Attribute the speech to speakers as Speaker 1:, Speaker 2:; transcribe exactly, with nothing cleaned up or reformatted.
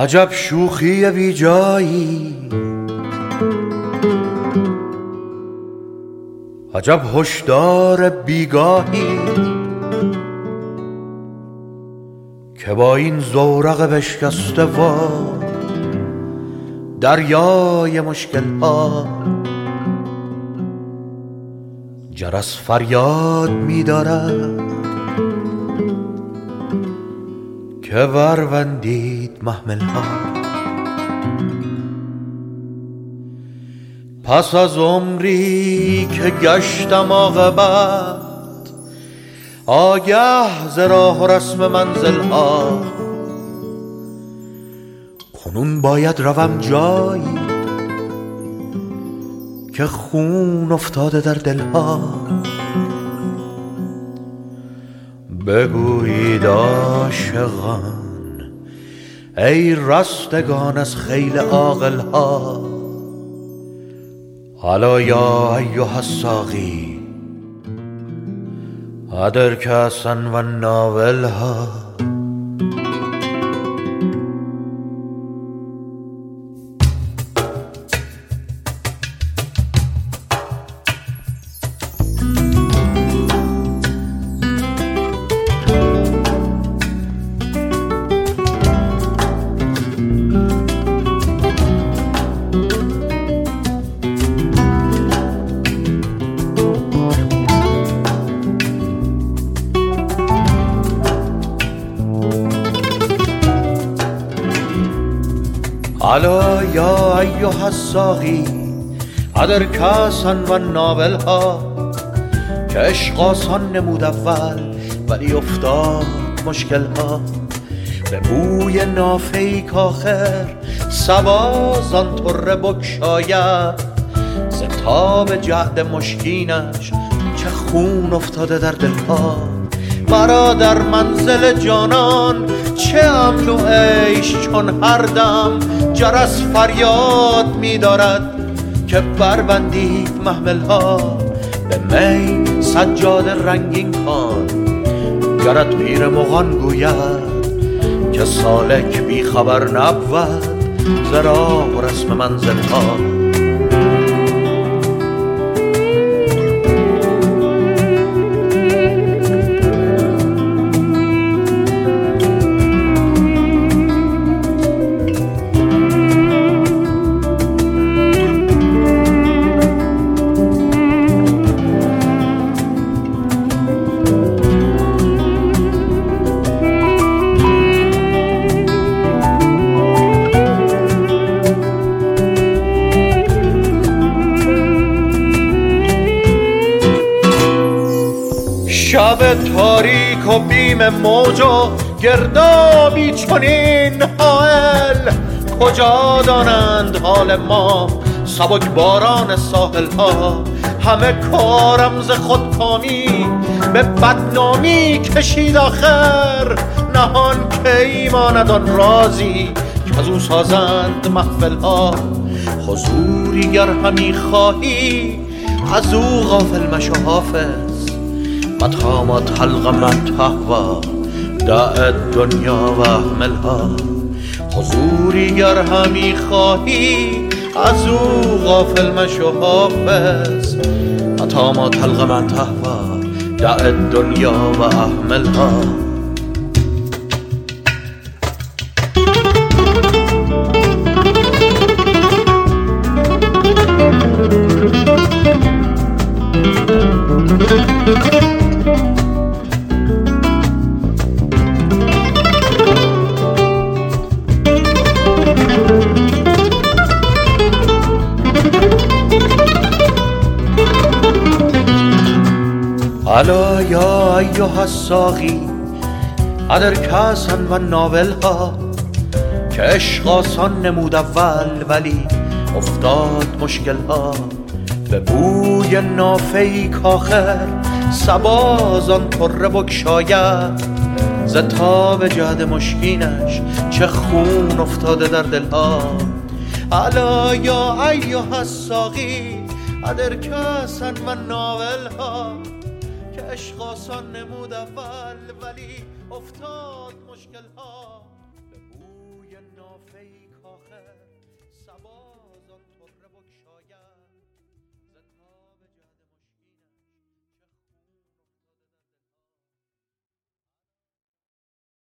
Speaker 1: عجب شوخی بی جایی، عجب هشدار بیگاهی که با این زورق بشکسته و دریای مشکل ها جرس فریاد می دارد که وروندید محمل ها. پس از عمری که گشتم عاقبت آگه ز راه و رسم منزل ها، کنون باید روم جایی که خون افتاده در دل ها. بگویید عاشقان ای رستگان از خیل عاقل ها، الا یا ایها الساقی ادر کأسا و ناولها. الا یا ایها الساقی ادر کأسا و ناولها، که عشق آسان نمود اول ولی افتاد مشکل ها. به بوی نافه‌ای کآخر صبا زان طره بگشاید، ز تاب جعد مشکینش چه خون افتاده در دل ها. مرا در منزل جانان چه امن و عیش چون هر دم جرس فریاد می دارد که بربندید محمل ها. به می سجاد رنگین کن گرت پیر مغان گوید که سالک بی خبر نبود ز راه و رسم منزل ها. شب تاریک و بیم موج و گردابی چنین حائل، کجا دانند حال ما سبک باران ساحل ها. همه کارم ز خودکامی به بدنامی کشید آخر، نهان که ایماند آن رازی که از او سازند محفل ها. حضوری گر همی خواهی از او غافل مشو حافظ، متى ما تلقى من تهوى دع الدنیا و اهملها. حضوری گر همی خواهی از او غافل مشو حافظ، متى ما تلقى من تهوى دع الدنیا و اهملها. الا یا ایها الساقی ادر کأسا و ناولها، که عشق آسان نمود اول ولی افتاد مشکل ها. به بوی نافه‌ای کآخر صبا زان طره بگشاید، ز تاب جعد مشکینش چه خون افتاده در دل ها. الا یا ایها الساقی ادر کأسا و ناولها، که عشق آسان نمود اول ولی افتاد مشکل ها.